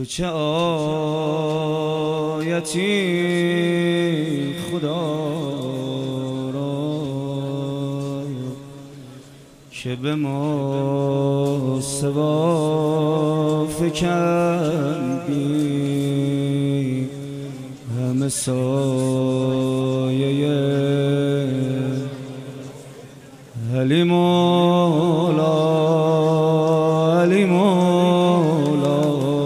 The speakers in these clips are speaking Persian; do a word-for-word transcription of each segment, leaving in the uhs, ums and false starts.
چه آیتی خدا را که به ما سوا فکندی همه سایه علی مولا علی مولا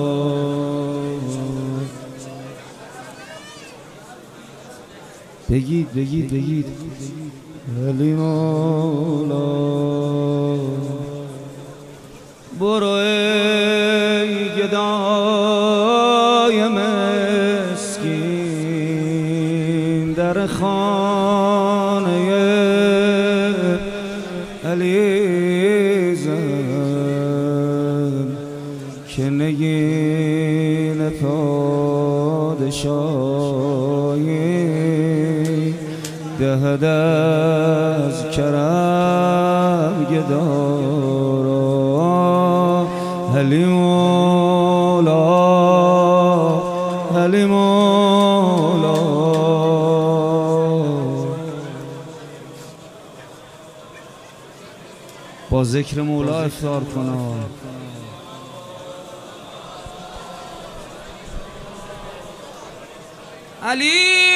بگید بگید بگید علی مولا برو ای گدای مسکین در خانه علی زن که نگین پادشاهی دهد از کرم گدارا علی مولا علی مولا با ذکر مولا افطار کنم. علی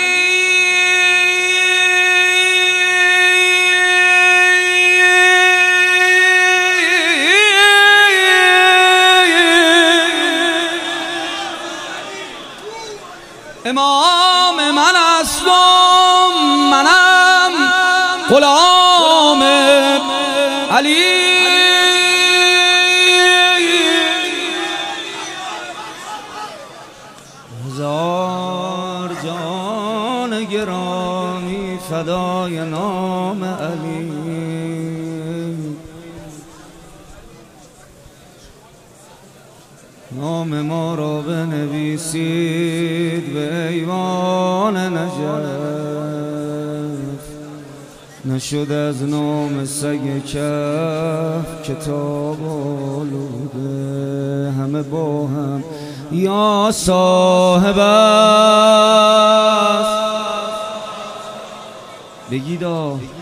امام من هستم، منم غلام علی. هزار جان گرامی فدای نام علی. نام ما را بنویسید به ایوان نجف، نشد از نام سگ کف کتاب آلوده. همه با هم یا صاحب است بگیدا